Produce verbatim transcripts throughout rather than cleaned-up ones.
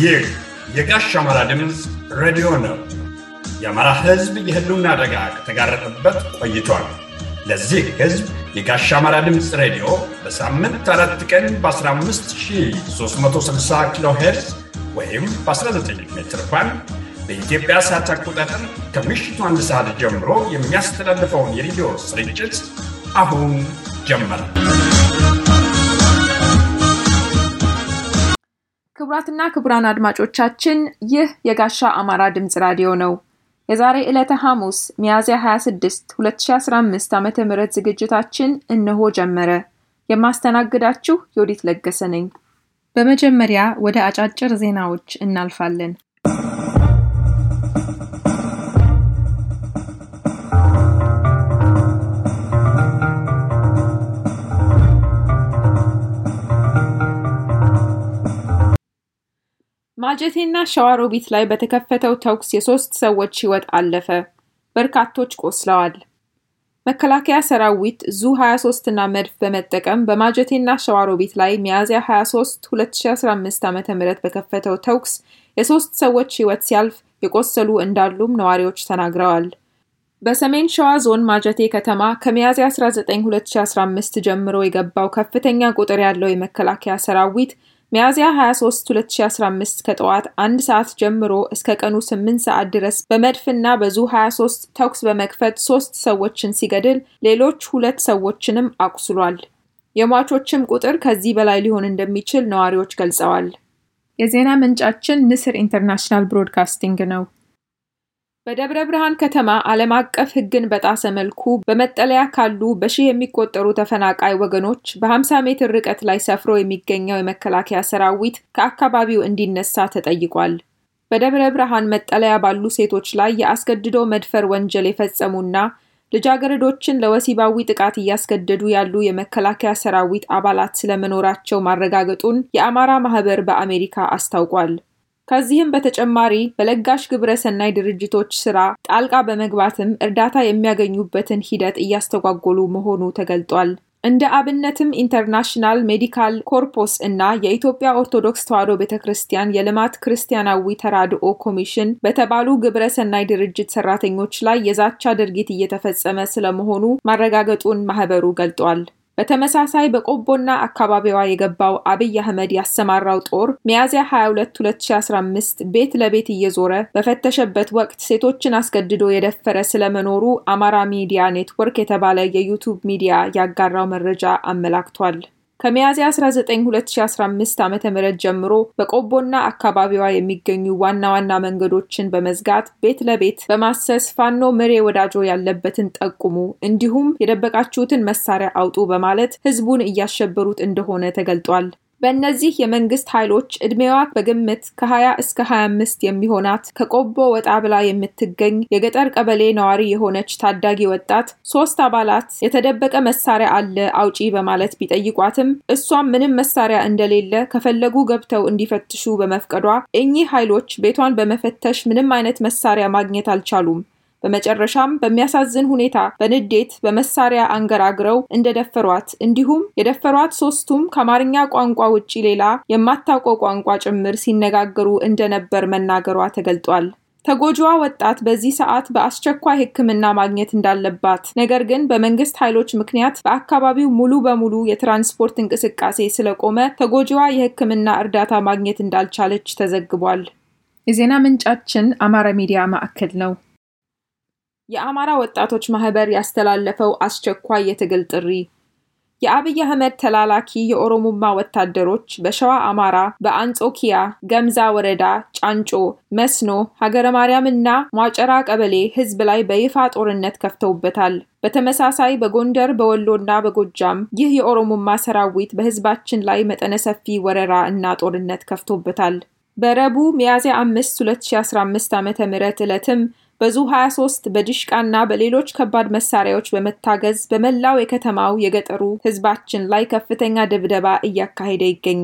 ይህ የጋሽ አማራ ድምፅ ሬዲዮ ነው። የአማራ ሕዝብ የህልውና አደጋ ከተጋረጠበት ቆይቷል። ለዚህ ሕዝብ የጋሽ አማራ ድምፅ ሬዲዮ በሳምንት አራት ቀን በ15360 ኪሎ ሄርዝ ወይም በ19 ሜትር ባንድ በኢትዮጵያ ሰዓት አቆጣጠር ከምሽቱ አንድ ሰዓት ጀምሮ የሚያስተላልፈውን የሬዲዮ ስርጭት አሁን ጀመረ። ክቡራትና ክቡራን አድማጮቻችን ይህ የጋሻ አማራ ድምፅ ራዲዮ ነው። የዛሬ ዕለተ ሐሙስ ሚያዝያ ሃያ ስድስት ሁለት ሺህ አስራ አምስት ዓመተ ምህረት ዝግጅታችን እነሆ ጀመረ። የማስተናግዳችሁ ዮዲት ለገሰ ነኝ። በመጀመሪያ ወደ አጫጭር ዜናዎች እናልፋለን። ማጀቴና ሸዋሮቢት ላይ በተከፈተው ተኩስ የሶስት ሰዎች ሕይወት አለፈ። በርካቶች ቆስለዋል። መከላከያ ሰራዊት ዙ ሃያ ሶስት እና መድፍ በመጠቀም በማጀቴና ሸዋሮቢት ላይ ሚያዝያ ሃያ ሶስት ሁለት ሺህ አስራ አምስት ዓመተ ምህረት በከፈተው ተኩስ የሶስት ሰዎች ሕይወት ሲያልፍ የቆሰሉ እንዳሉም ነዋሪዎች ተናግረዋል። በሰሜን ሸዋ ዞን ማጀቴ ከተማ ከሚያዝያ አስራ ዘጠኝ ሁለት ሺህ አስራ አምስት ጀምሮ የገባው ከፍተኛ ቁጥር ያለው የመከላከያ ሰራዊት ሚያዝያ ሃያ ሶስት ሁለት ሺህ አስራ አምስት ከጠዋት አንድ ሰዓት ጀምሮ እስከ ቀኑ ስምንት ሰዓት ድረስ በመድፍና በዙ ሃያ ሶስት ተኩስ በመክፈት ሶስት ሰዎችን ሲገድል ሌሎች ሁለት ሰዎችንም አቁስሏል። የሟቾችም ቁጥር ከዚህ በላይ ሊሆን እንደሚችል ነዋሪዎች ገልጸዋል። የዜና ምንጫችን ንስር ኢንተርናሽናል ብሮድካስቲንግ ነው። በደብረ ብርሃን ከተማ ዓለም አቀፍ ሕግን በጣሰ መልኩ በመጠለያ ካሉ በሺህ የሚቆጠሩ ተፈናቃይ ወገኖች በ50 ሜትር ርቀት ላይ ሰፍሮ የሚገኘው የመከላከያ ሰራዊት ከአካባቢው እንዲነሳ ተጠይቋል። በደብረ ብርሃን መጠለያ ባሉ ሴቶች ላይ የአስገድዶ መድፈር ወንጀል የፈጸሙና ልጃገረዶችን ለወሲባዊ ጥቃት እያስገደዱ ያሉ የመከላከያ ሰራዊት አባላት ስለመኖራቸው ማረጋገጡን የአማራ ማህበር በአሜሪካ አስታውቋል። ከዚህም በተጨማሪ በለጋሽ ግብረ ሰናይ ድርጅቶች ስራ ጣልቃ በመግባትም እርዳታ የሚያገኙበትን ሂደት እያስተጓጎሉ መሆኑ ተገልጧል። እንደ አብነትም ኢንተርናሽናል ሜዲካል ኮርፖስ እና የኢትዮጵያ ኦርቶዶክስ ተዋሕዶ ቤተክርስቲያን የልማት ክርስቲያናዊ ተራድኦ ኮሚሽን በተባሉ ግብረ ሰናይ ድርጅት ሰራተኞች ላይ የዛቻ ድርጊት እየተፈጸመ ስለመሆኑ ማረጋገጡን ማህበሩ ገልጧል። በተመሳሳይ በቆቦና አካባቢዋ የገባው አብይ አህመድ ያሰማራው ጦር ሚያዝያ ሃያ ሁለት ሁለት ሺህ አስራ አምስት ቤት ለቤት እየዞረ በፈተሸበት ወቅት ሴቶችን አስገድዶ የደፈረ ስለመኖሩ አማራ ሚዲያ ኔትወርክ የተባለ የዩቲዩብ ሚዲያ ያጋራው መረጃ አመላክቷል። ከሚያዝያ አስራ ዘጠኝ ሁለት ሺህ አስራ አምስት ዓመተ ምህረት ጀምሮ በቆቦና አካባቢዋ የሚገኙ ዋና ዋና መንገዶችን በመዝጋት ቤት ለቤት በማሰስ ፋኖ ምሬ ወዳጆ ያለበትን ጠቁሙ እንዲሁም የደበቃችሁትን መሳሪያ አውጡ በማለት ህዝቡን እያሸበሩት እንደሆነ ተገልጧል። በእነዚህ የመንግስት ኃይሎች እድሜዋ በግምት ከ20 እስከ ሃያ አምስት የሚሆናት ከቆቦ ወጣ ብላ የምትገኝ የገጠር ቀበሌ ነዋሪ የሆነች ታዳጊ ወጣት ሶስት አባላት የተደበቀ መሳሪያ አለ አውጪ በማለት ቢጠይቋትም እሷም ምንም መሳሪያ እንደሌለ ከፈለጉ ገብተው እንዲፈትሹ በመፍቀዷ እኚህ ኃይሎች ቤቷን በመፈተሽ ምንም አይነት መሳሪያ ማግኘት አልቻሉም። በመጨረሻም በሚያሳዝን ሁኔታ በንዴት በመሳሪያ አንገራግረው እንደደፈሯት እንዲሁም የደፈሯት ሶስቱም ከአማርኛ ቋንቋ ውጪ ሌላ የማታውቀው ቋንቋ ጭምር ሲነጋገሩ እንደነበር መናገሯ ተገልጧል። ተጎጂዋ ወጣት በዚህ ሰዓት በአስቸኳይ ሕክምና ማግኘት እንዳለባት፣ ነገር ግን በመንግስት ኃይሎች ምክንያት በአካባቢው ሙሉ በሙሉ የትራንስፖርት እንቅስቃሴ ስለቆመ ተጎጂዋ የሕክምና እርዳታ ማግኘት እንዳልቻለች ተዘግቧል። የዜና ምንጫችን አማራ ሚዲያ ማዕከል ነው። የአማራ ወጣቶች ማህበር ያስተላለፈው አስቸኳይ የትግል ጥሪ። የአብይ አህመድ ተላላኪ የኦሮሞማ ወታደሮች በሸዋ አማራ በአንጾኪያ ገምዛ ወረዳ ጫንጮ፣ መስኖ፣ ሀገረ ማርያም እና ሟጨራ ቀበሌ ህዝብ ላይ በይፋ ጦርነት ከፍተውበታል። በተመሳሳይ በጎንደር በወሎና በጎጃም ይህ የኦሮሞማ ሰራዊት በህዝባችን ላይ መጠነ ሰፊ ወረራ እና ጦርነት ከፍቶበታል። በረቡዕ ሚያዝያ አምስት ሁለት ሺህ አስራ አምስት ዓመተ ምህረት ዕለትም በዙ ሃያ ሶስት በዲሽቃና በሌሎች ከባድ መሳሪያዎች በመታገዝ በመላው የከተማው የገጠሩ ህዝባችን ላይ ከፍተኛ ድብደባ እያካሄደ ይገኛል።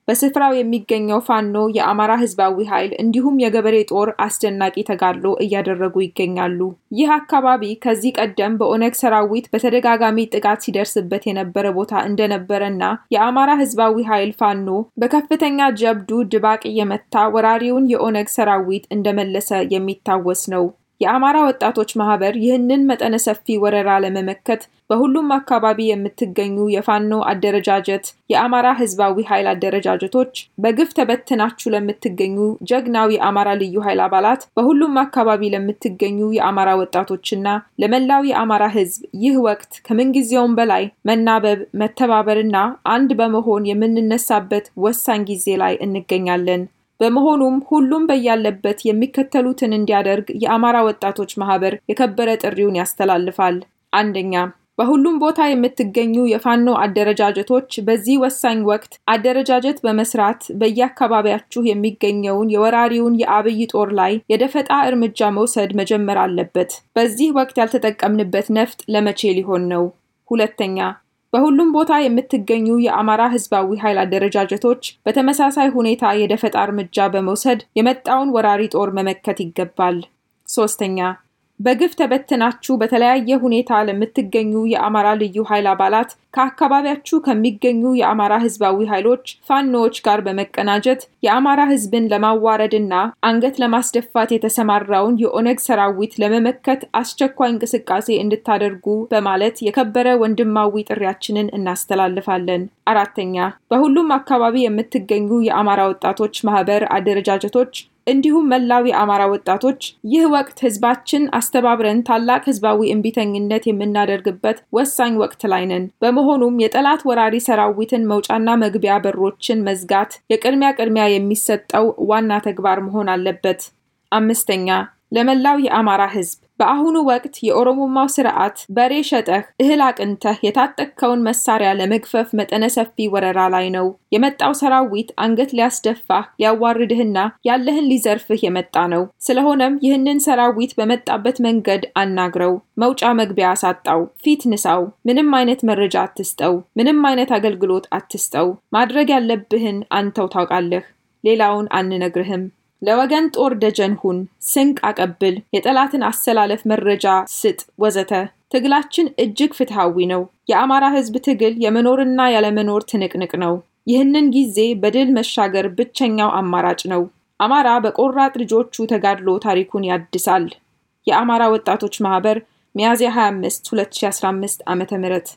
በስፍራው የሚገኘው ፋኖ የአማራ ህዝባዊ ኃይል እንዲሁም የገበሬ ጦር አስደናቂ ተጋድሎ እያደረጉ ይገኛሉ። ይህ አካባቢ ከዚህ ቀደም በኦነግ ሰራዊት በተደጋጋሚ ጥቃት ሲደርስበት የነበረ ቦታ እንደነበረና የአማራ ህዝባዊ ኃይል ፋኖ በከፍተኛ ጀብዱ ድባቅ የመታ ወራሪውን የኦነግ ሰራዊት እንደመለሰ የሚታወስ ነው። የአማራ ወጣቶች ማህበር ይህንን መጠነ ሰፊ ወረራ ለመመከት በሁሉም አካባቢ የምትገኙ የፋኖ አደረጃጀት የአማራ ህዝባዊ ኃይል አደረጃጀቶች በግፍ ተበትናችሁ ለምትገኙ ጀግናዊ የአማራ ልዩ ኃይል አባላት በሁሉም አካባቢ ለምትገኙ የአማራ ወጣቶችና ለመላው የአማራ ህዝብ ይህ ወቅት ከምንጊዜውም በላይ መናበብ መተባበርና አንድ በመሆን የምንነሳበት ወሳኝ ጊዜ ላይ እንገኛለን። በመሆኑም ሁሉም በያለበት የሚከተሉትን እንዲያደርግ የአማራ ወጣቶች ማህበር የከበረ ጥሪውን ያስተላልፋል። አንደኛ፣ በሁሉም ቦታ የምትገኙ የፋኖ አደረጃጀቶች በዚህ ወሳኝ ወቅት አደረጃጀት በመስራት በየአካባቢያችሁ የሚገኘውን የወራሪውን የአብይ ጦር ላይ የደፈጣ እርምጃ መውሰድ መጀመር አለበት። በዚህ ወቅት ያልተጠቀምንበት ነፍጥ ለመቼ ሊሆን ነው? ሁለተኛ፣ በሁሉም ቦታ የምትገኙ የአማራ ህዝባዊ ኃይል አደረጃጀቶች በተመሳሳይ ሁኔታ የደፈጣ እርምጃ በመውሰድ የመጣውን ወራሪ ጦር መመከት ይገባል። ሶስተኛ፣ በግፍ ተበትናችሁ በተለያየ ሁኔታ ለምትገኙ የአማራ ልዩ ኃይል አባላት ከአካባቢያችሁ ከሚገኙ የአማራ ህዝባዊ ኃይሎች ፋኖዎች ጋር በመቀናጀት የአማራ ህዝብን ለማዋረድና አንገት ለማስደፋት የተሰማራውን የኦነግ ሰራዊት ለመመከት አስቸኳይ እንቅስቃሴ እንድታደርጉ በማለት የከበረ ወንድማዊ ጥሪያችንን እናስተላልፋለን። አራተኛ፣ በሁሉም አካባቢ የምትገኙ የአማራ ወጣቶች ማህበር አደረጃጀቶች እንዲሁም መላው የአማራ ወጣቶች ይህ ወቅት ህዝባችን አስተባብረን ታላቅ ህዝባዊ እንቢተኝነት የምናደርግበት ወሳኝ ወቅት ላይ ነን። በመሆኑም የጠላት ወራሪ ሰራዊትን መውጫና መግቢያ በሮችን መዝጋት የቅድሚያ ቅድሚያ የሚሰጠው ዋና ተግባር መሆን አለበት። አምስተኛ፣ ለመላው የአማራ ህዝብ በአሁኑ ወቅት የኦሮሞማው ስርዓት በሬ ሸጠህ እህል አቅንተህ የታጠቅከውን መሳሪያ ለመግፈፍ መጠነ ሰፊ ወረራ ላይ ነው። የመጣው ሰራዊት አንገት ሊያስደፋህ ሊያዋርድህና ያለህን ሊዘርፍህ የመጣ ነው። ስለሆነም ይህንን ሰራዊት በመጣበት መንገድ አናግረው፣ መውጫ መግቢያ አሳጣው፣ ፊት ንሳው፣ ምንም አይነት መረጃ አትስጠው፣ ምንም አይነት አገልግሎት አትስጠው። ማድረግ ያለብህን አንተው ታውቃለህ፣ ሌላውን አንነግርህም። ለወገን ጦር ደጀን ሁን፣ ስንቅ አቀብል፣ የጠላትን አሰላለፍ መረጃ ስጥ ወዘተ። ትግላችን እጅግ ፍትሃዊ ነው። የአማራ ህዝብ ትግል የመኖርና ያለመኖር ትንቅንቅ ነው። ይህንን ጊዜ በድል መሻገር ብቸኛው አማራጭ ነው። አማራ በቆራጥ ልጆቹ ተጋድሎ ታሪኩን ያድሳል። የአማራ ወጣቶች ማህበር ሚያዝያ ሃያ አምስት ሁለት ሺህ አስራ አምስት ዓመተ ምህረት።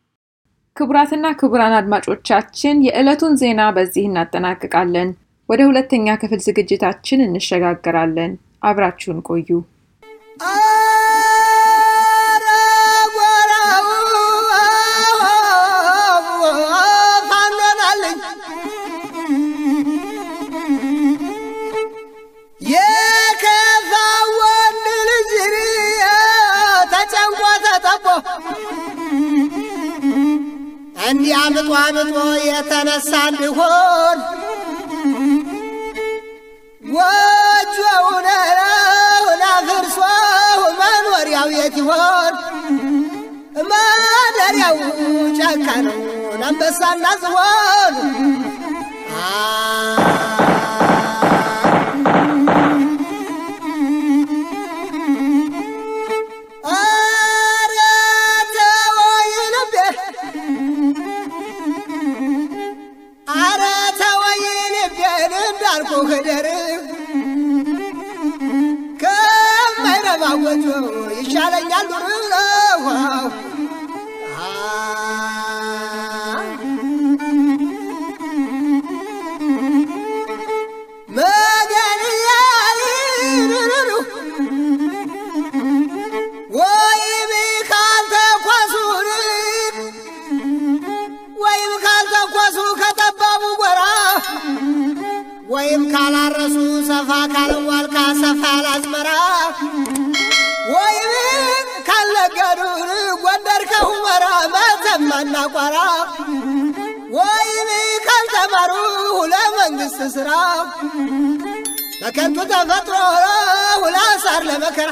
ክቡራትና ክቡራን አድማጮቻችን የዕለቱን ዜና በዚህ እናጠናቅቃለን። ወደ ሁለተኛ ክፍል ዝግጅታችን እንሸጋገራለን። አብራችሁን ቆዩ። እንዲህ አምጦ አምጦ የተነሳ እንዲሆን ወጆውን ለፍርሶ መኖሪያው የት ይሆን? ማደሪያው ጫካ ነው አንበሳና ዝሆን። ከማይረባወጆ ይሻለኛል ዱርው መገንያይሩሩ ወይም ካልተኳሱን ወይም ካልተኳሱ ከጠባቡ ጎራ ወይም ካላረሱ ሰፋ ካለዋልካ ሰፋ ያላዝመራ ወይም ካልነገዱ ጎንደር ከሁመራ መተማና ቋራ ወይም ካልተማሩ ለመንግስት ስራ በከንቱ ተፈጥሮ ሁላሳር ለመከራ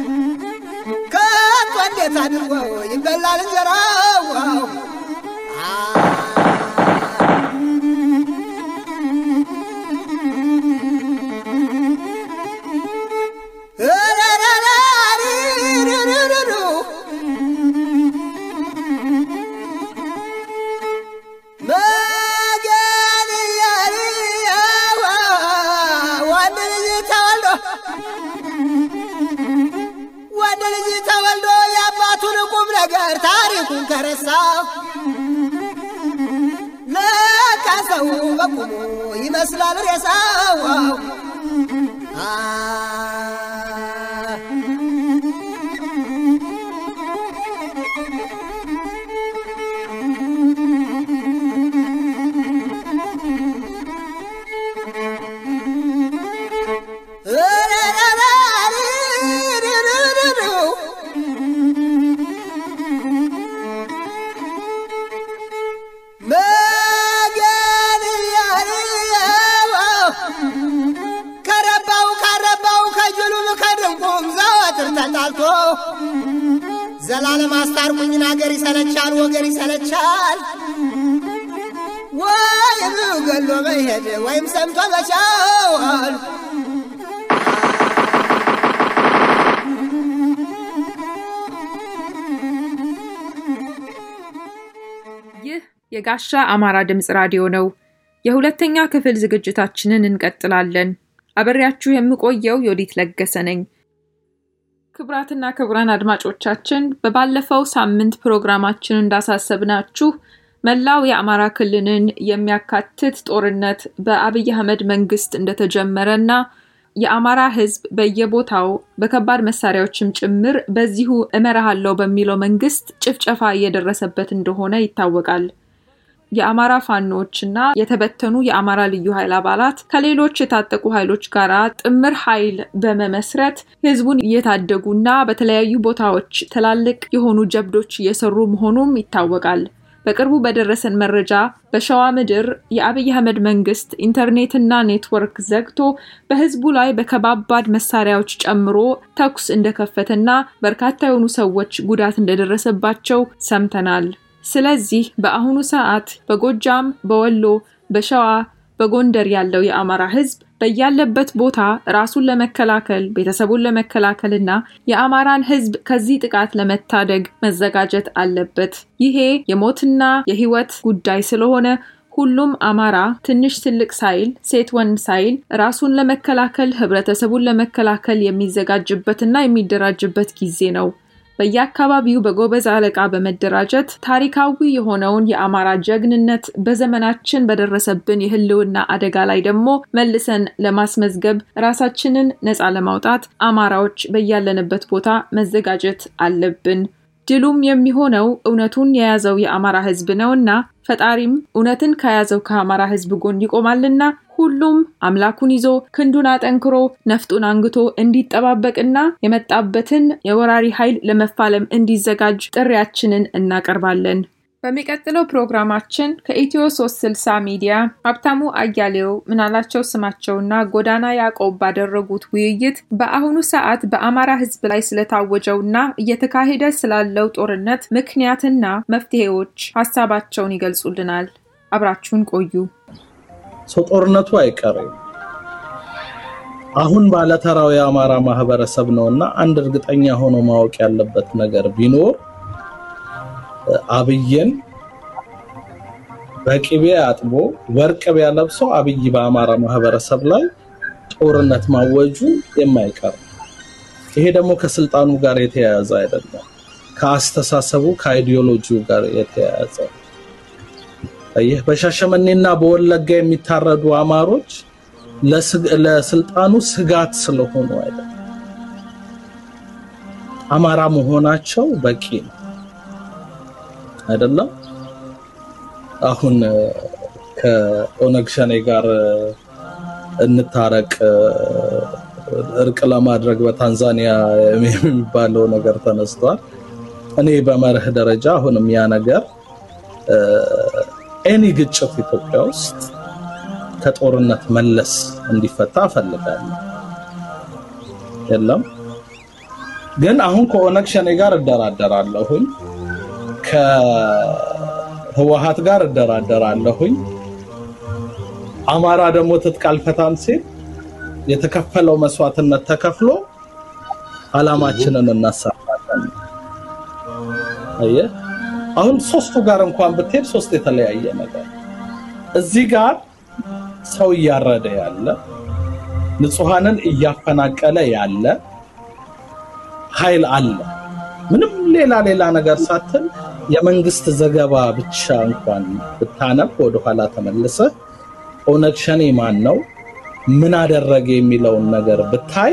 ከቶ እንዴት አድርጎ ይበላል እንጀራው? ታሪኩን ከረሳው ለካሰው በቁሙ ይመስላል ሬሳው አ ተጣልቶ ዘላለም አስታርቁኝ ናገር ይሰለቻል ወገር ይሰለቻል ወይም ገሎ መሄድ ወይም ሰምቶ መቻል ይህ የጋሻ አማራ ድምጽ ራዲዮ ነው። የሁለተኛ ክፍል ዝግጅታችንን እንቀጥላለን። አብሬያችሁ የምቆየው ዮዲት ለገሰ ነኝ። ክብራትና ክብራን አድማጮቻችን በባለፈው ሳምንት ፕሮግራማችን እንዳሳሰብናችሁ መላው የአማራ ክልልን የሚያካትት ጦርነት በአብይ አህመድ መንግስት እንደተጀመረና የአማራ ህዝብ በየቦታው በከባድ መሳሪያዎችም ጭምር በዚሁ እመራሃለው በሚለው መንግስት ጭፍጨፋ እየደረሰበት እንደሆነ ይታወቃል። የአማራ ፋኖችና የተበተኑ የአማራ ልዩ ኃይል አባላት ከሌሎች የታጠቁ ኃይሎች ጋር ጥምር ኃይል በመመስረት ህዝቡን እየታደጉና በተለያዩ ቦታዎች ተላልቅ የሆኑ ጀብዶች እየሰሩ መሆኑም ይታወቃል። በቅርቡ በደረሰን መረጃ በሸዋ ምድር የአብይ አህመድ መንግስት ኢንተርኔትና ኔትወርክ ዘግቶ በህዝቡ ላይ በከባባድ መሳሪያዎች ጨምሮ ተኩስ እንደከፈተና በርካታ የሆኑ ሰዎች ጉዳት እንደደረሰባቸው ሰምተናል። ስለዚህ በአሁኑ ሰዓት በጎጃም፣ በወሎ፣ በሸዋ፣ በጎንደር ያለው የአማራ ህዝብ በያለበት ቦታ ራሱን ለመከላከል ቤተሰቡን ለመከላከልና የአማራን ህዝብ ከዚህ ጥቃት ለመታደግ መዘጋጀት አለበት። ይሄ የሞትና የህይወት ጉዳይ ስለሆነ ሁሉም አማራ ትንሽ ትልቅ ሳይል ሴት ወንድ ሳይል ራሱን ለመከላከል ህብረተሰቡን ለመከላከል የሚዘጋጅበትና የሚደራጅበት ጊዜ ነው። በየአካባቢው በጎበዝ አለቃ በመደራጀት ታሪካዊ የሆነውን የአማራ ጀግንነት በዘመናችን በደረሰብን የህልውና አደጋ ላይ ደግሞ መልሰን ለማስመዝገብ ራሳችንን ነፃ ለማውጣት አማራዎች በያለንበት ቦታ መዘጋጀት አለብን። ድሉም የሚሆነው እውነቱን የያዘው የአማራ ህዝብ ነውና ፈጣሪም እውነትን ከያዘው ከአማራ ህዝብ ጎን ይቆማልና ሁሉም አምላኩን ይዞ ክንዱን አጠንክሮ ነፍጡን አንግቶ እንዲጠባበቅና የመጣበትን የወራሪ ኃይል ለመፋለም እንዲዘጋጅ ጥሪያችንን እናቀርባለን። በሚቀጥለው ፕሮግራማችን ከኢትዮ ሶስት ስልሳ ሚዲያ ሀብታሙ አያሌው ምናላቸው ስማቸውና ጎዳና ያዕቆብ ባደረጉት ውይይት በአሁኑ ሰዓት በአማራ ህዝብ ላይ ስለታወጀውና እየተካሄደ ስላለው ጦርነት ምክንያትና መፍትሄዎች ሐሳባቸውን ይገልጹልናል። አብራችሁን ቆዩ። ሰው ጦርነቱ አይቀርም። አሁን ባለተራው የአማራ ማህበረሰብ ነውና አንድ እርግጠኛ ሆኖ ማወቅ ያለበት ነገር ቢኖር አብይን በቅቤ አጥቦ ወርቅ ቢያለብሰው አብይ በአማራ ማህበረሰብ ላይ ጦርነት ማወጁ የማይቀር። ይሄ ደግሞ ከስልጣኑ ጋር የተያያዘ አይደለም፣ ከአስተሳሰቡ ከአይዲዮሎጂው ጋር የተያያዘ። ይህ በሻሸመኔና በወለጋ የሚታረዱ አማሮች ለስልጣኑ ስጋት ስለሆኑ አይደለም፣ አማራ መሆናቸው በቂ ነው አይደለም። አሁን ከኦነግ ሸኔ ጋር እንታረቅ እርቅ ለማድረግ በታንዛኒያ የሚባለው ነገር ተነስቷል። እኔ በመርህ ደረጃ አሁንም ያ ነገር ኤኒ ግጭት ኢትዮጵያ ውስጥ ከጦርነት መለስ እንዲፈታ ፈልጋለሁ። የለም ግን አሁን ከኦነግ ሸኔ ጋር እደራደራለሁኝ፣ ከህወሓት ጋር እደራደራለሁኝ። አማራ ደግሞ ትጥቃል ፈታም ሲል የተከፈለው መስዋዕትነት ተከፍሎ አላማችንን እናሳካለን። አየ አሁን ሶስቱ ጋር እንኳን ብትሄድ ሶስት የተለያየ ነገር እዚህ ጋር ሰው ያረደ ያለ ንጹሃንን እያፈናቀለ ያለ ኃይል አለ። ምንም ሌላ ሌላ ነገር ሳትል የመንግስት ዘገባ ብቻ እንኳን ብታነብ ወደ ኋላ ተመልሰ ኦነግ ሸኔ ማን ነው ምን አደረገ የሚለውን ነገር ብታይ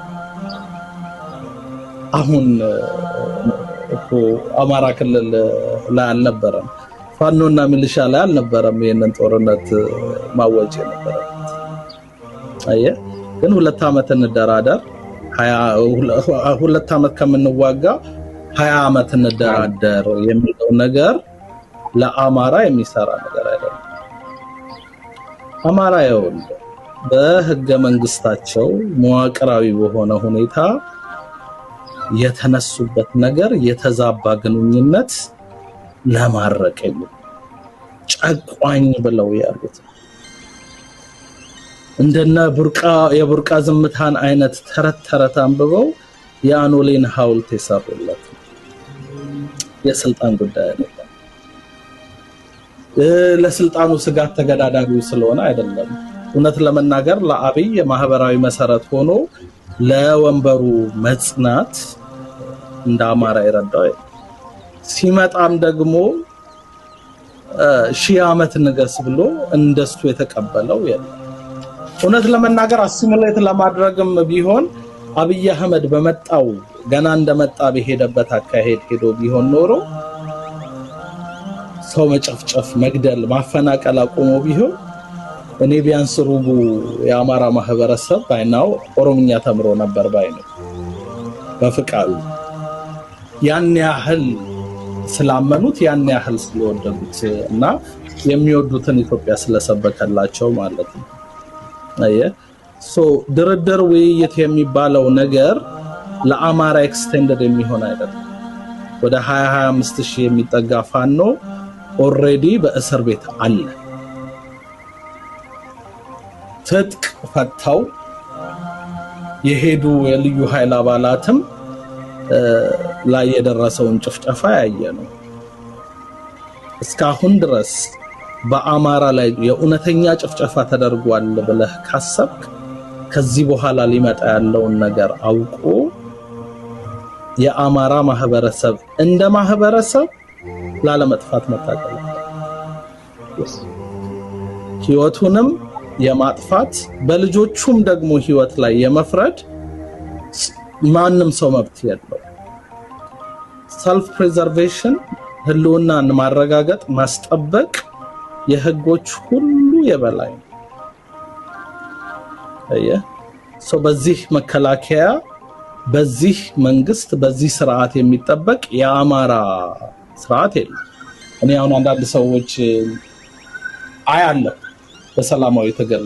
አሁን እኮ አማራ ክልል ላይ አልነበረም ፋኖና ሚሊሻ ላይ አልነበረም የነን ጦርነት ማወጅ ነበር አየ ግን ሁለት አመት እንደራደር ሃያ ሁለት አመት ከምንዋጋ ሃያ አመት እንደራደር የሚለው ነገር ለአማራ የሚሰራ ነገር አይደለም አማራ ይሁን በህገ መንግስታቸው መዋቅራዊ በሆነ ሁኔታ የተነሱበት ነገር የተዛባ ግንኙነት ለማረቅ የሚል ጨቋኝ ብለው ያሉት እንደና ቡርቃ የቡርቃ ዝምታን አይነት ተረት ተረት አንብበው ያኖሌን ሐውልት የሰሩለት የስልጣን ጉዳይ አይደለም ለስልጣኑ ስጋት ተገዳዳሪው ስለሆነ አይደለም እውነት ለመናገር ለአብይ የማህበራዊ መሰረት ሆኖ ለወንበሩ መጽናት እንደ አማራ ይረዳው ሲመጣም ደግሞ ሺህ አመት ንገስ ብሎ እንደሱ የተቀበለው የለም እውነት ለመናገር አሲሙሌት ለማድረግም ቢሆን አብይ አህመድ በመጣው ገና እንደመጣ በሄደበት አካሄድ ሄዶ ቢሆን ኖሮ ሰው መጨፍጨፍ መግደል ማፈናቀል አቆሞ ቢሆን እኔ ቢያንስ ሩቡ የአማራ ማህበረሰብ ባይናው ኦሮምኛ ተምሮ ነበር ባይነው በፍቃዱ ያን ያህል ስላመኑት ያን ያህል ስለወደዱት እና የሚወዱትን ኢትዮጵያ ስለሰበከላቸው ማለት ነው አየ ሶ ድርድር ውይይት የሚባለው ነገር ለአማራ ኤክስቴንደድ የሚሆን አይደለም ወደ ሃያ ሃያ አምስት ሺህ የሚጠጋ ፋኖ ኦሬዲ በእስር ቤት አለ ትጥቅ ፈታው የሄዱ የልዩ ኃይል አባላትም ላይ የደረሰውን ጭፍጨፋ ያየ ነው እስካሁን ድረስ በአማራ ላይ የኡነተኛ ጭፍጨፋ ተደርጓል ብለህ ካሰብክ ከዚህ በኋላ ሊመጣ ያለውን ነገር አውቆ የአማራ ማህበረሰብ እንደ ማህበረሰብ ላለመጥፋት መታገል ህይወቱንም የማጥፋት በልጆቹም ደግሞ ህይወት ላይ የመፍረድ ማንንም ሰው መብት የለው self preservation ህልውናን ማረጋገጥ ማስጠበቅ የህጎች ሁሉ የበላይ አየ ሶ በዚህ መከላከያ በዚህ መንግስት በዚህ ስርዓት የሚጠበቅ የአማራ ስርዓት የለም እኔ አሁን አንዳንድ ሰዎች አያለ በሰላማዊ ተገለ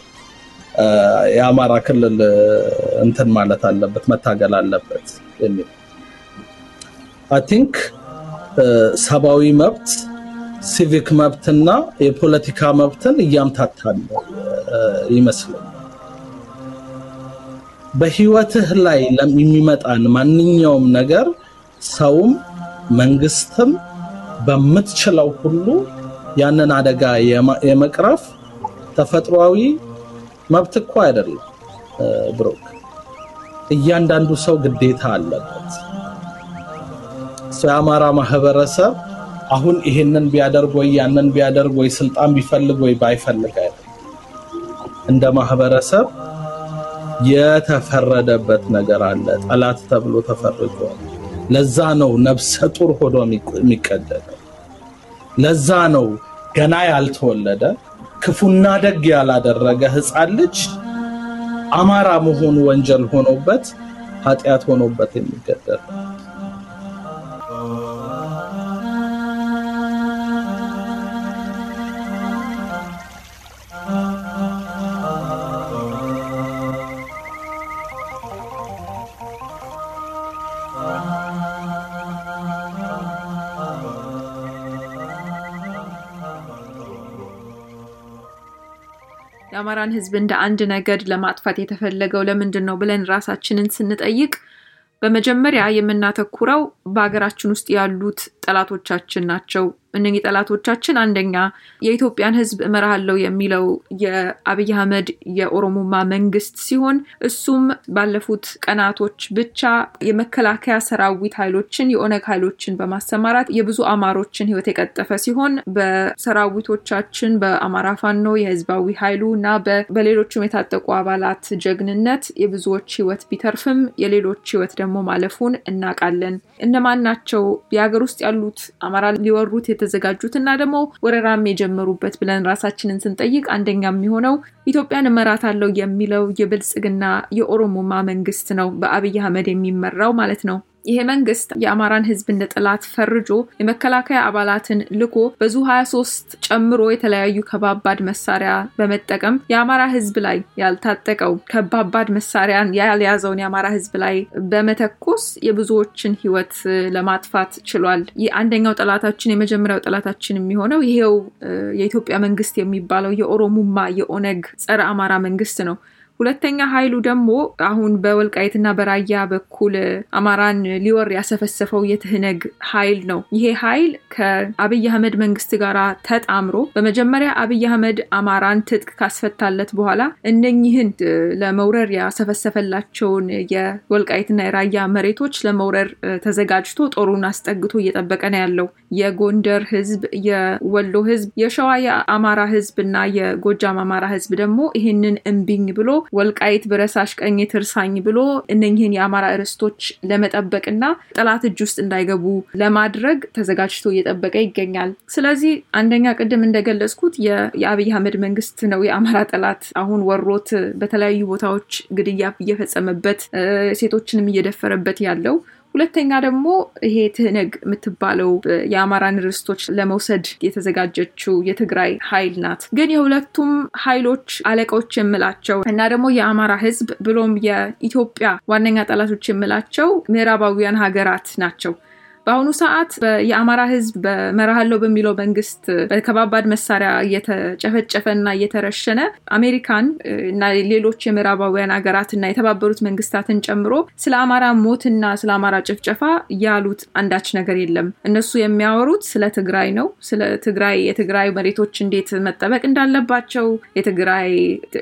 የአማራ ክልል እንትን ማለት አለበት መታገል አለበት የሚል I think ሰባዊ መብት ሲቪክ መብትና የፖለቲካ መብትን ያምታታል ይመስላል በህይወትህ ላይ ለሚመጣን ማንኛውም ነገር ሰውም መንግስትም በመትችለው ሁሉ ያንን አደጋ የመቅረፍ ተፈጥሯዊ መብት እኮ አይደለም ብሮክ እያንዳንዱ ሰው ግዴታ አለበት ሰማራ ማህበረሰብ አሁን ይሄንን ቢያደርግ ወይ ያንን ቢያደርግ ወይ ስልጣን ቢፈልግ ወይ ባይፈልግ አይደለም እንደ ማህበረሰብ የተፈረደበት ነገር አለ ጠላት ተብሎ ተፈርጇል ለዛ ነው ነፍሰ ጡር ሆዶ የሚቀደደው ለዛ ነው ገና ያልተወለደ ክፉና ደግ ያላደረገ ህፃን ልጅ አማራ መሆኑ ወንጀል ሆኖበት ኃጢያት ሆኖበት የሚገደል የአማራን ህዝብ እንደ አንድ ነገድ ለማጥፋት የተፈለገው ለምንድን ነው ብለን ራሳችንን ስንጠይቅ በመጀመሪያ የምናተኩረው በአገራችን ውስጥ ያሉት ጠላቶቻችን ናቸው እነኚህ ጠላቶቻችን አንደኛ የኢትዮጵያን ህዝብ እመራለሁ የሚለው የአብይ አህመድ የኦሮሞማ መንግስት ሲሆን እሱም ባለፉት ቀናቶች ብቻ የመከላከያ ሰራዊት ኃይሎችን የኦነግ ኃይሎችን በማሰማራት የብዙ አማሮችን ህይወት የቀጠፈ ሲሆን በሰራዊቶቻችን በአማራ ፋኖ የህዝባዊ ኃይሉና በሌሎችም የታጠቁ አባላት ጀግንነት የብዙዎች ህይወት ቢተርፍም የሌሎች ህይወት ደግሞ ማለፉን እናቃለን። እነማን ናቸው የሀገር ውስጥ ያሉት አማራ ሊወሩት የተዘጋጁትና ደግሞ ወረራም የጀመሩበት ብለን ራሳችንን ስንጠይቅ አንደኛ የሚሆነው ኢትዮጵያን እመራታለሁ የሚለው የብልጽግና የኦሮሞማ መንግስት ነው፣ በአብይ አህመድ የሚመራው ማለት ነው። ይሄ መንግስት የአማራን ህዝብ እንደ ጠላት ፈርጆ የመከላከያ አባላትን ልኮ በዙ ሃያ ሶስት ጨምሮ የተለያዩ ከባባድ መሳሪያ በመጠቀም የአማራ ህዝብ ላይ ያልታጠቀው ከባባድ መሳሪያን ያልያዘውን የአማራ ህዝብ ላይ በመተኮስ የብዙዎችን ህይወት ለማጥፋት ችሏል። የአንደኛው ጠላታችን የመጀመሪያው ጠላታችን የሚሆነው ይሄው የኢትዮጵያ መንግስት የሚባለው የኦሮሞማ የኦነግ ጸረ አማራ መንግስት ነው። ሁለተኛ ኃይሉ ደግሞ አሁን በወልቃይትና በራያ በኩል አማራን ሊወር ያሰፈሰፈው የትህነግ ኃይል ነው። ይሄ ኃይል ከአብይ አህመድ መንግስት ጋር ተጣምሮ በመጀመሪያ አብይ አህመድ አማራን ትጥቅ ካስፈታለት በኋላ እነኚህን ለመውረር ያሰፈሰፈላቸውን የወልቃይትና የራያ መሬቶች ለመውረር ተዘጋጅቶ ጦሩን አስጠግቶ እየጠበቀ ነው ያለው። የጎንደር ህዝብ፣ የወሎ ህዝብ፣ የሸዋ የአማራ ህዝብና የጎጃም አማራ ህዝብ ደግሞ ይሄንን እምቢኝ ብሎ ወልቃይት በረሳሽ ቀኝ ትርሳኝ ብሎ እነኚህን የአማራ ርስቶች ለመጠበቅና ጠላት እጅ ውስጥ እንዳይገቡ ለማድረግ ተዘጋጅቶ እየጠበቀ ይገኛል። ስለዚህ አንደኛ ቅድም እንደገለጽኩት የአብይ አህመድ መንግስት ነው የአማራ ጠላት አሁን ወሮት በተለያዩ ቦታዎች ግድያ እየፈጸመበት ሴቶችንም እየደፈረበት ያለው። ሁለተኛ ደግሞ ይሄ ትህነግ የምትባለው የአማራን ርስቶች ለመውሰድ የተዘጋጀችው የትግራይ ኃይል ናት። ግን የሁለቱም ኃይሎች አለቆች የምላቸው እና ደግሞ የአማራ ህዝብ ብሎም የኢትዮጵያ ዋነኛ ጠላቶች የምላቸው ምዕራባውያን ሀገራት ናቸው። በአሁኑ ሰዓት የአማራ ህዝብ በመራሃለው በሚለው መንግስት በከባባድ መሳሪያ እየተጨፈጨፈና እየተረሸነ አሜሪካን እና ሌሎች የምዕራባውያን ሀገራትና የተባበሩት መንግስታትን ጨምሮ ስለ አማራ ሞትና ስለ አማራ ጭፍጨፋ ያሉት አንዳች ነገር የለም። እነሱ የሚያወሩት ስለ ትግራይ ነው። ስለ ትግራይ የትግራይ መሬቶች እንዴት መጠበቅ እንዳለባቸው፣ የትግራይ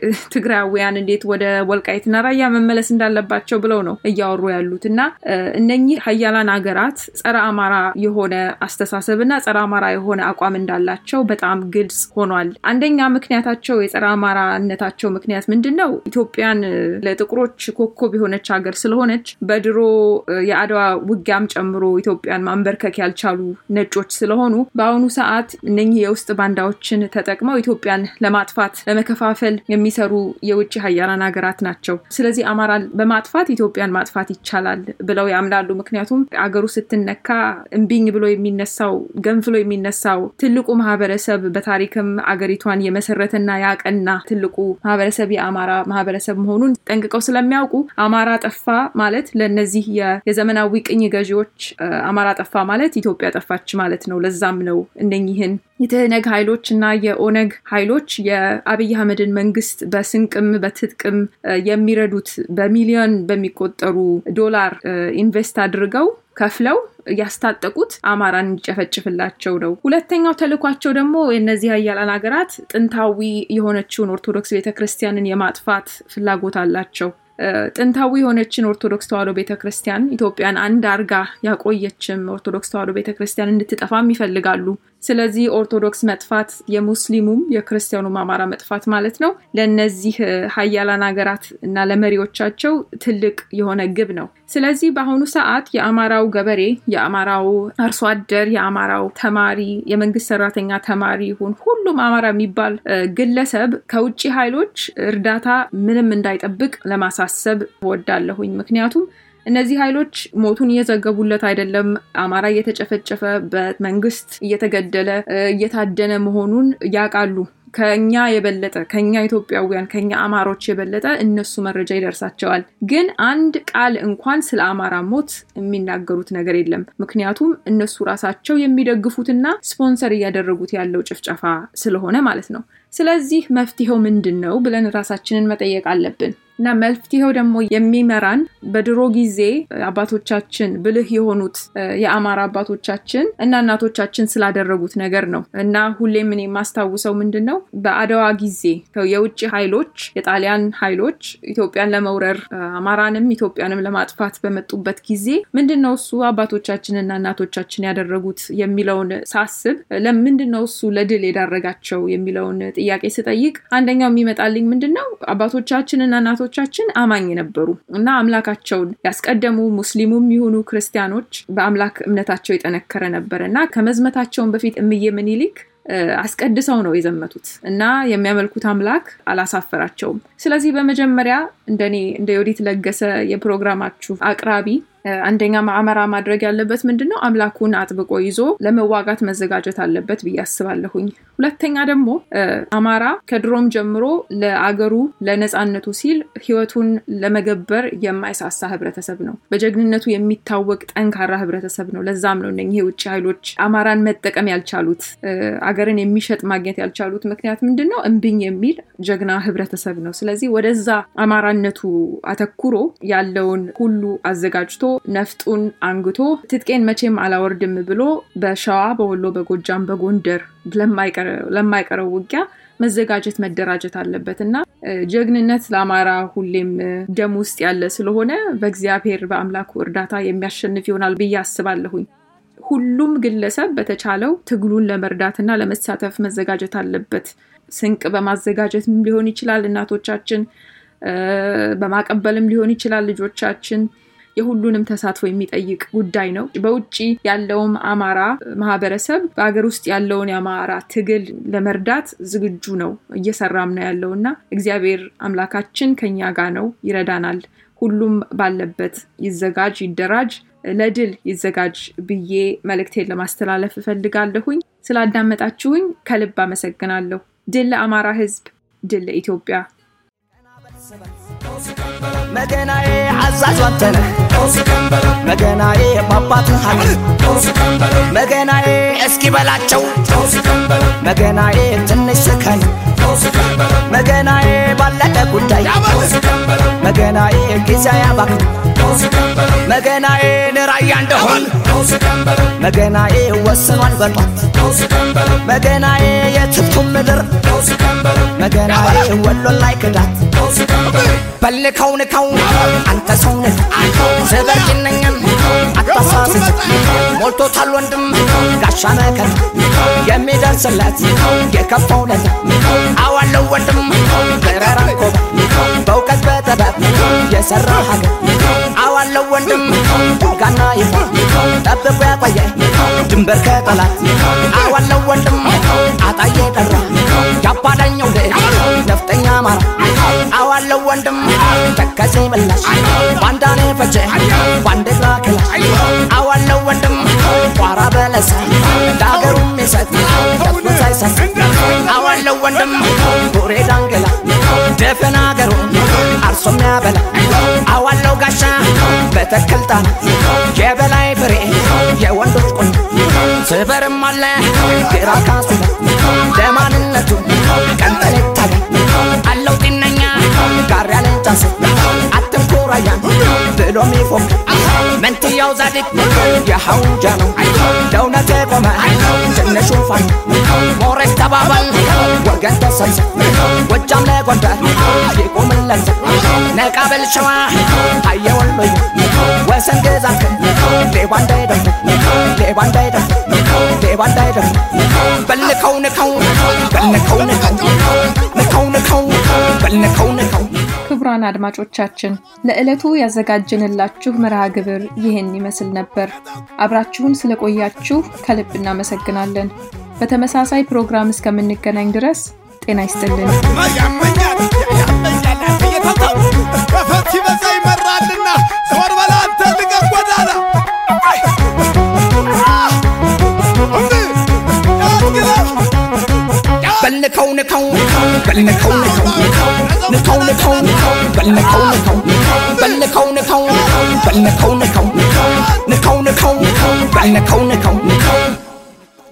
ትግራውያን እንዴት ወደ ወልቃይትና ራያ መመለስ እንዳለባቸው ብለው ነው እያወሩ ያሉትና እነኚህ ሀያላን ሀገራት ጸረ አማራ የሆነ አስተሳሰብና ጸረ አማራ የሆነ አቋም እንዳላቸው በጣም ግልጽ ሆኗል። አንደኛ ምክንያታቸው የጸረ አማራነታቸው ምክንያት ምንድነው? ኢትዮጵያን ለጥቁሮች ኮከብ የሆነች ሀገር ስለሆነች በድሮ የአድዋ ውጊያም ጨምሮ ኢትዮጵያን ማንበርከክ ያልቻሉ ነጮች ስለሆኑ በአሁኑ ሰዓት እነኚህ የውስጥ ባንዳዎችን ተጠቅመው ኢትዮጵያን ለማጥፋት ለመከፋፈል የሚሰሩ የውጭ ሀያላን ሀገራት ናቸው። ስለዚህ አማራን በማጥፋት ኢትዮጵያን ማጥፋት ይቻላል ብለው ያምናሉ። ምክንያቱም አገሩ ስትነ ካ እምቢኝ ብሎ የሚነሳው ገንፍሎ የሚነሳው ትልቁ ማህበረሰብ በታሪክም አገሪቷን የመሰረተና ያቀና ትልቁ ማህበረሰብ የአማራ ማህበረሰብ መሆኑን ጠንቅቀው ስለሚያውቁ አማራ ጠፋ ማለት ለነዚህ የዘመናዊ ቅኝ ገዢዎች አማራ ጠፋ ማለት ኢትዮጵያ ጠፋች ማለት ነው። ለዛም ነው እነኚህን የትህነግ ኃይሎችና የኦነግ ኃይሎች የአብይ አህመድን መንግስት በስንቅም በትጥቅም የሚረዱት በሚሊዮን በሚቆጠሩ ዶላር ኢንቨስት አድርገው ከፍለው ያስታጠቁት አማራን እንዲጨፈጭፍላቸው ነው። ሁለተኛው ተልኳቸው ደግሞ የነዚህ ሀያላን ሀገራት ጥንታዊ የሆነችውን ኦርቶዶክስ ቤተክርስቲያንን የማጥፋት ፍላጎት አላቸው። ጥንታዊ የሆነችን ኦርቶዶክስ ተዋሕዶ ቤተክርስቲያን ኢትዮጵያን አንድ አርጋ ያቆየችም ኦርቶዶክስ ተዋሕዶ ቤተክርስቲያን እንድትጠፋም ይፈልጋሉ። ስለዚህ ኦርቶዶክስ መጥፋት የሙስሊሙም የክርስቲያኑም አማራ መጥፋት ማለት ነው ለነዚህ ሀያላን ሀገራት እና ለመሪዎቻቸው ትልቅ የሆነ ግብ ነው። ስለዚህ በአሁኑ ሰዓት የአማራው ገበሬ፣ የአማራው አርሶ አደር፣ የአማራው ተማሪ፣ የመንግስት ሰራተኛ ተማሪ ይሁን ሁሉም አማራ የሚባል ግለሰብ ከውጪ ኃይሎች እርዳታ ምንም እንዳይጠብቅ ለማሳሰብ ወዳለሁኝ። ምክንያቱም እነዚህ ኃይሎች ሞቱን እየዘገቡለት አይደለም፣ አማራ እየተጨፈጨፈ በመንግስት እየተገደለ እየታደነ መሆኑን ያቃሉ። ከኛ የበለጠ ከኛ ኢትዮጵያውያን ከኛ አማሮች የበለጠ እነሱ መረጃ ይደርሳቸዋል። ግን አንድ ቃል እንኳን ስለ አማራ ሞት የሚናገሩት ነገር የለም። ምክንያቱም እነሱ ራሳቸው የሚደግፉትና ስፖንሰር እያደረጉት ያለው ጭፍጨፋ ስለሆነ ማለት ነው። ስለዚህ መፍትሄው ምንድነው ብለን ራሳችንን መጠየቅ አለብን። እና መልፍቲው ደግሞ የሚመራን በድሮ ጊዜ አባቶቻችን ብልህ የሆኑት የአማራ አባቶቻችን እና እናቶቻችን ስላደረጉት ነገር ነው። እና ሁሌም እኔ ማስታውሰው ምንድነው በአድዋ ጊዜ የውጭ ኃይሎች የጣሊያን ኃይሎች ኢትዮጵያን ለመውረር አማራንም ኢትዮጵያንም ለማጥፋት በመጡበት ጊዜ ምንድነው እሱ አባቶቻችንና እናቶቻችን ያደረጉት የሚለውን ሳስብ ለምንድነው እሱ ለድል የዳረጋቸው የሚለውን ጥያቄ ስጠይቅ አንደኛው የሚመጣልኝ ምንድነው አባቶቻችንና እናቶቻችን አማኝ ነበሩ እና አምላካቸውን ያስቀደሙ ሙስሊሙም ይሁኑ ክርስቲያኖች በአምላክ እምነታቸው የጠነከረ ነበርና ከመዝመታቸው በፊት እምዬ ምኒልክ አስቀድሰው ነው የዘመቱት እና የሚያመልኩት አምላክ አላሳፈራቸውም። ስለዚህ በመጀመሪያ እንደኔ እንደ ዮዲት ለገሰ የፕሮግራማችሁ አቅራቢ አንደኛ ማዕመራ ማድረግ ያለበት ምንድነው አምላኩን አጥብቆ ይዞ ለመዋጋት መዘጋጀት አለበት በያስባለሁኝ። ሁለተኛ ደግሞ አማራ ከድሮም ጀምሮ ለአገሩ ለነጻነቱ ሲል ህይወቱን ለመገበር የማይሳሳ ህብረተሰብ ነው። በጀግንነቱ የሚታወቅ ጠንካራ ህብረተሰብ ነው። ለዛም ነው እነኚህ ውጭ ኃይሎች አማራን መጠቀም ያልቻሉት አገርን የሚሸጥ ማግኘት ያልቻሉት ምክንያት ምንድነው እንብኝ የሚል ጀግና ህብረተሰብ ነው። ስለዚህ ወደዛ አማራነቱ አተኩሮ ያለውን ሁሉ አዘጋጅቶ ነፍጡን አንግቶ ትጥቄን መቼም አላወርድም ብሎ በሸዋ በወሎ በጎጃም በጎንደር ለማይቀር ለማይቀረው ውጊያ መዘጋጀት መደራጀት አለበትና ጀግንነት ለአማራ ሁሌም ደም ውስጥ ያለ ስለሆነ በእግዚአብሔር በአምላኩ እርዳታ የሚያሸንፍ ይሆናል በያስባለሁኝ። ሁሉም ግለሰብ በተቻለው ትግሉን ለመርዳትና ለመሳተፍ መዘጋጀት አለበት። ስንቅ በማዘጋጀትም ሊሆን ይችላል እናቶቻችን በማቀበልም ሊሆን ይችላል ልጆቻችን የሁሉንም ተሳትፎ የሚጠይቅ ጉዳይ ነው። በውጪ ያለውም አማራ ማህበረሰብ በአገር ውስጥ ያለውን የአማራ ትግል ለመርዳት ዝግጁ ነው እየሰራም ነው ያለውና እግዚአብሔር አምላካችን ከኛ ጋር ነው ይረዳናል። ሁሉም ባለበት ይዘጋጅ ይደራጅ ለድል ይዘጋጅ ብዬ መልእክቴን ለማስተላለፍ ፈልጋለሁኝ። ስላዳመጣችሁኝ ከልብ አመሰግናለሁ። ድል ለአማራ ህዝብ፣ ድል ለኢትዮጵያ። መገናዬ አዛዥ አንተነ መገናዬ ባባት ሀገ መገናዬ እስኪ በላቸው መገናዬ ትንሽ ሰከን መገናዬ ባለቀ ጉዳይ መገናዬ ጊዜ ያባክ መገናዬ ንራያ እንደሆን መገናዬ ወስኗል በጧት መገናዬ የትፍቱም ምድር መገናዬ ወሎ ላይ ክዳት በልከው ንከው አንተ ሰው ነህ ዘበርኪነኛም አታሳስት ሞልቶታል ወንድም ጋሻ መከት የሚደርስለት የከፋው ለዛ አዋለው ወንድም ገራራንኮ በእውቀት በጥበብ የሰራ ሀገር አዋለው ወንድም ጋና ይፋ ጠብቆ ያቆየ ድንበር ከጠላት አዋለው ወንድም አጣዬ ጠራ ያባዳኛው ልጅ ነፍጠኛ አማራ አዋለው ወንድም ተከዜ መላሽ ባንዳኔ ፈጀ ባንደላ ከላሽ አዋለው ወንድም ቋራ በለሰ ዳገሩ መሰት ተፈሳይ ሰስ አዋለው ወንድም ቡሬ ዳንገላ ደፈናገሩ አርሶም ያበላ አዋለው ጋሻ በተከልጣና የበላይ ፍሬ የወንዶች ቁን ስበርም አለ ግራ ካሱ ለማንነቱ ቀንጠለታገ አለው ጤነኛ ጋር ያለ ጫስ አትንኮራያን ብሎም ይፎም መንትያው ዛዲቅ የሐውጃ ነው ለእውነት የቆመ ትንሹ ፋን ሞሬት ተባባል ወገን ተሰብሰብ ጎጃም ለጎንደር ይቆምለት ነቃበል ሸዋ አየወሎይ ወሰን ገዛት ሌባ እንዳይደፍ ሌባ እንዳይደፍ ሌባ እንዳይደፍ በልከው ንከው በልከው ንከው ንከው ንከው በልከው ንከው። ክቡራን አድማጮቻችን ለዕለቱ ያዘጋጀንላችሁ መርሃ ግብር ይሄን ይመስል ነበር። አብራችሁን ስለቆያችሁ ከልብ እናመሰግናለን። በተመሳሳይ ፕሮግራም እስከምንገናኝ ድረስ ጤና ይስጥልን። በልከው ንከው በልከው ንከው ንከው ንከው በልከው ንከው በልከው ንከው በልከው ንከው ንከው ንከው በልከው ንከው